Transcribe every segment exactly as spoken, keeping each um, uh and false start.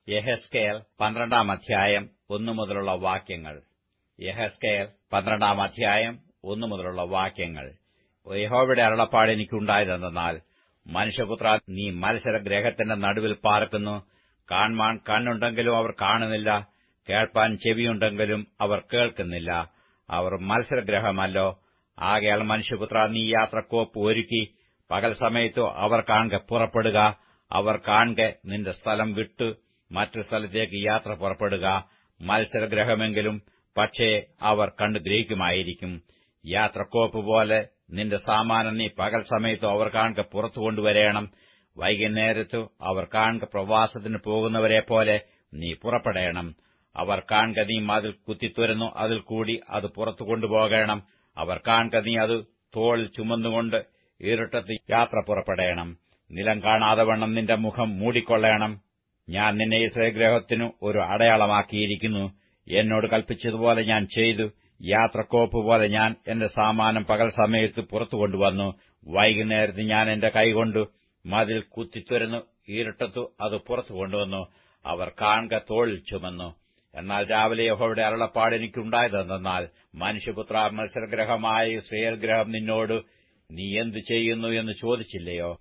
യെഹെസ്കേൽ പന്ത്രണ്ടാം അധ്യായം ഒന്നു മുതലുള്ള വാക്യങ്ങൾ. യെഹെസ്കേൽ പന്ത്രണ്ടാം അധ്യായം ഒന്നു മുതലുള്ള വാക്യങ്ങൾ. യഹോവയുടെ അരുളപ്പാട് എനിക്കുണ്ടായതെന്നാൽ, മനുഷ്യപുത്ര, നീ മത്സരഗ്രഹത്തിന്റെ നടുവിൽ പാർക്കുന്നു. കാൺമാൻ കണ്ണുണ്ടെങ്കിലും അവർ കാണുന്നില്ല, കേൾപ്പാൻ ചെവിയുണ്ടെങ്കിലും അവർ കേൾക്കുന്നില്ല. അവർ മത്സരഗ്രഹമല്ലോ. ആകയാൽ മനുഷ്യപുത്ര, നീ യാത്രക്കോപ്പ് ഒരുക്കി പകൽ സമയത്തു അവർ കാൺകെ പുറപ്പെടുക. അവർ കാൺകെ നിന്റെ സ്ഥലം വിട്ടു മറ്റൊരു സ്ഥലത്തേക്ക് യാത്ര പുറപ്പെടുക. മത്സരഗ്രഹമെങ്കിലും, പക്ഷേ അവർ കണ്ടു ഗ്രഹിക്കുമായിരിക്കും. യാത്രക്കോപ്പ് പോലെ നിന്റെ സാമാനം നീ പകൽ സമയത്തു അവർ കാൺകെ പുറത്തു കൊണ്ടുവരേണം. വൈകുന്നേരത്തു അവർ കാൺകെ പ്രവാസത്തിന് പോകുന്നവരെ പോലെ നീ പുറപ്പെടേണം. അവർ കാൺകെ നീ മതിൽ കുത്തിത്തുരന്നു അതിൽ കൂടി അത് പുറത്തു കൊണ്ടുപോകണം. അവർ കാൺകെ നീ അത് തോളിൽ ചുമന്നുകൊണ്ട് ഇരുട്ടത്ത് യാത്ര പുറപ്പെടേണം. നിലം കാണാതെ വണ്ണം നിന്റെ മുഖം മൂടിക്കൊള്ളേണം. ഞാൻ നിന്നെ യിസ്രായേൽഗൃഹത്തിനു ഒരു അടയാളമാക്കിയിരിക്കുന്നു. എന്നോട് കൽപ്പിച്ചതുപോലെ ഞാൻ ചെയ്തു. യാത്രക്കോപ്പ് പോലെ ഞാൻ എന്റെ സാമാനം പകൽ സമയത്ത് പുറത്തു കൊണ്ടുവന്നു. വൈകുന്നേരത്ത് ഞാൻ എന്റെ കൈകൊണ്ടു മതിൽ കുത്തിത്തുരന്നു ഇരുട്ടത്തു അത് പുറത്തു കൊണ്ടുവന്നു. അവർ കാൺകെ തോളിൽ ചുമന്നു. എന്നാൽ രാവിലെ യഹോവയുടെ അരുളപ്പാട് എനിക്കുണ്ടായതെന്നാൽ, മനുഷ്യപുത്ര, മത്സരഗ്രഹമായ യിസ്രായേൽഗൃഹം നിന്നോട് നീ എന്തു ചെയ്യുന്നു എന്ന് ചോദിച്ചില്ലയോ?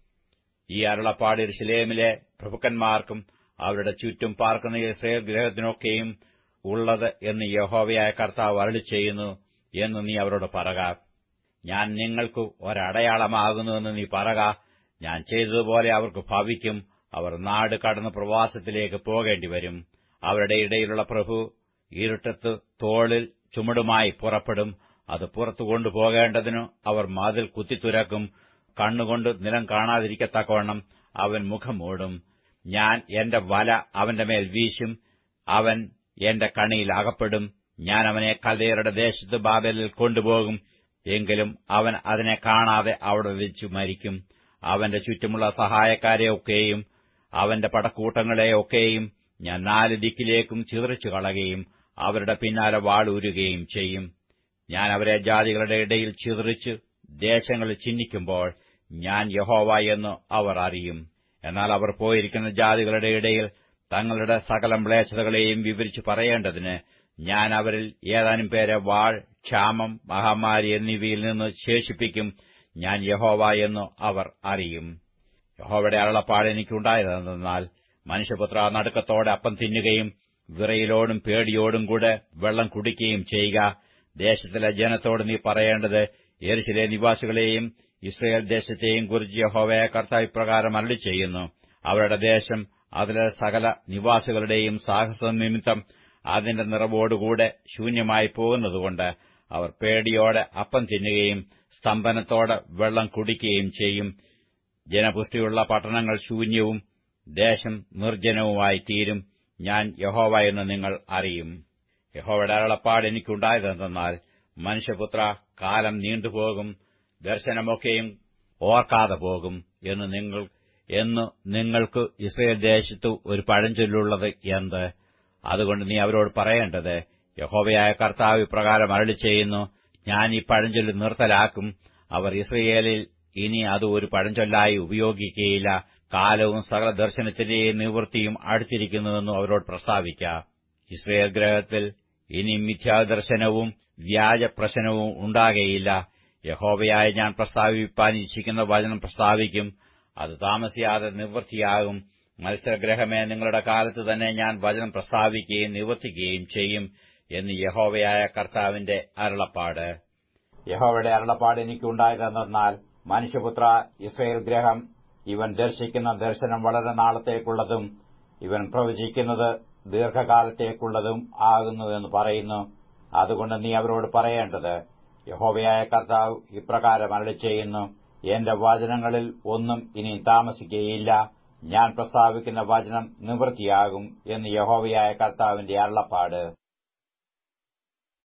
ഈ അരുളപ്പാട് യെരൂശലേമിലെ പ്രഭുക്കന്മാർക്കും അവരുടെ ചുറ്റും പാർക്കുന്ന യിസ്രായേൽഗൃഹത്തിനൊക്കെയും ഉള്ളത് എന്ന് യഹോവയായ കർത്താവ് അരുളിച്ചെയ്യുന്നു എന്ന് നീ അവരോട് പറക. ഞാൻ നിങ്ങൾക്ക് ഒരടയാളമാകുന്നുവെന്ന് നീ പറക. ഞാൻ ചെയ്തതുപോലെ അവർക്ക് ഭവിക്കും. അവർ നാട് കടന്ന് പ്രവാസത്തിലേക്ക് പോകേണ്ടിവരും. അവരുടെ ഇടയിലുള്ള പ്രഭു ഇരുട്ടത്ത് തോളിൽ ചുമടുമായി പുറപ്പെടും. അത് പുറത്തു കൊണ്ടുപോകേണ്ടതിനു അവർ മതിൽ കുത്തിത്തുരക്കും. കണ്ണുകൊണ്ട് നിലം കാണാതിരിക്കത്തക്കവണ്ണം അവൻ മുഖം മൂടും. ഞാൻ എന്റെ വല അവന്റെ മേൽ വീശും. അവൻ എന്റെ കണ്ണിയിൽ അകപ്പെടും. ഞാൻ അവനെ കൽദയരുടെ ദേശത്ത് ബാബേലിൽ കൊണ്ടുപോകും. എങ്കിലും അവൻ അതിനെ കാണാതെ അവിടെ വെച്ചു മരിക്കും. അവന്റെ ചുറ്റുമുള്ള സഹായക്കാരെയൊക്കെയും അവന്റെ പടക്കൂട്ടങ്ങളെയൊക്കെയും ഞാൻ നാല് ദിക്കിലേക്കും ചിതറിച്ചു കളയുകയും അവരുടെ പിന്നാലെ വാളൂരുകയും ചെയ്യും. ഞാൻ അവരെ ജാതികളുടെ ഇടയിൽ ചിതറിച്ച് ദേശങ്ങളിൽ ചിഹ്നിക്കുമ്പോൾ ഞാൻ യഹോവ എന്ന് അവർ അറിയും. എന്നാൽ അവർ പോയിരിക്കുന്ന ജാതികളുടെ ഇടയിൽ തങ്ങളുടെ സകല മ്ലേച്ഛതകളെയും വിവരിച്ചു പറയേണ്ടതിന് ഞാൻ അവരിൽ ഏതാനും പേരെ വാൾ, ക്ഷാമം, മഹാമാരി എന്നിവയിൽ നിന്ന് ശേഷിപ്പിക്കും. ഞാൻ യഹോവ എന്ന് അവർ അറിയും. യഹോവയുടെ അരുളപ്പാട് എനിക്കുണ്ടായതെന്നാൽ, മനുഷ്യപുത്ര, നടുക്കത്തോടെ അപ്പം തിന്നുകയും വിറയിലോടും പേടിയോടും കൂടെ വെള്ളം കുടിക്കുകയും ചെയ്യുക. ദേശത്തിലെ ജനത്തോട് നീ പറയേണ്ടത്, യെരൂശലേം നിവാസികളെയും യിസ്രായേൽ ദേശത്തെയും കുറിച്ച് യഹോവയായ കർത്താവ് ഇപ്രകാരം അരുളിച്ചെയ്യുന്നു. അവരുടെ ദേശം അതിലെ സകല നിവാസികളുടെയും സാഹസനിമിത്തം അതിന്റെ നിറവോടുകൂടെ ശൂന്യമായി പോകുന്നതുകൊണ്ട് അവർ പേടിയോടെ അപ്പം തിന്നുകയും സ്തംഭനത്തോടെ വെള്ളം കുടിക്കുകയും ചെയ്യും. ജനപുഷ്ടിയുള്ള പട്ടണങ്ങൾ ശൂന്യവും ദേശം നിർജ്ജനവുമായി തീരും. ഞാൻ യഹോവ എന്ന് നിങ്ങൾ അറിയും. യഹോവയുടെ അരുളപ്പാട് എനിക്കുണ്ടായതെന്നാൽ, മനുഷ്യപുത്ര, കാലം നീണ്ടുപോകും, ദർശനമൊക്കെയും ഓർക്കാതെ പോകും എന്ന് നിങ്ങൾ എന്ന് നിങ്ങൾക്ക് യിസ്രായേൽ ദേശത്തു ഒരു പഴഞ്ചൊല്ലുള്ളത് എന്ത്? അതുകൊണ്ട് നീ അവരോട് പറയേണ്ടത്, യഹോവയായ കർത്താവ് ഇപ്രകാരം അരുളിച്ചെയ്യുന്നു, ഞാൻ ഈ പഴഞ്ചൊല്ല് നിർത്തലാക്കും. അവർ യിസ്രായേലിൽ ഇനി അത് ഒരു പഴഞ്ചൊല്ലായി ഉപയോഗിക്കുകയില്ല. കാലവും സകല ദർശനത്തിന്റെയും നിവൃത്തിയും അടുത്തിരിക്കുന്നുവെന്നും അവരോട് പ്രസ്താവിക്ക. യിസ്രായേൽ ഗൃഹത്തിൽ ഇനി മിഥ്യാദർശനവും വ്യാജപ്രശനവും ഉണ്ടാകയില്ല. യഹോവയായ ഞാൻ പ്രസ്താവിപ്പാൻ ഇച്ഛിക്കുന്ന വചനം പ്രസ്താവിക്കും. അത് താമസിയാതെ നിവൃത്തിയാകും. മത്സരഗ്രഹമേ, നിങ്ങളുടെ കാലത്ത് തന്നെ ഞാൻ വചനം പ്രസ്താവിക്കുകയും നിവർത്തിക്കുകയും ചെയ്യും എന്ന് യഹോവയായ കർത്താവിന്റെ അരുളപ്പാട്. യഹോവയുടെ അരുളപ്പാട് എനിക്കുണ്ടായതെന്നാൽ, മനുഷ്യപുത്ര, യിസ്രായേൽ ഗൃഹം ഇവൻ ദർശിക്കുന്ന ദർശനം വളരെ നാളത്തേക്കുള്ളതും ഇവൻ പ്രവചിക്കുന്നത് ദീർഘകാലത്തേക്കുള്ളതും ആകുന്നുവെന്ന് പറയുന്നു. അതുകൊണ്ട് നീ അവരോട് പറയേണ്ടത്, യഹോവയായ കർത്താവ് ഇപ്രകാരം അരുളിച്ചെയ്യുന്നു, എന്റെ വചനങ്ങളിൽ ഒന്നും ഇനി താമസിക്കുകയില്ല. ഞാൻ പ്രസ്താവിക്കുന്ന വചനം നിവൃത്തിയാകും എന്ന് യഹോവയായ കർത്താവിന്റെ അരുളപ്പാട്.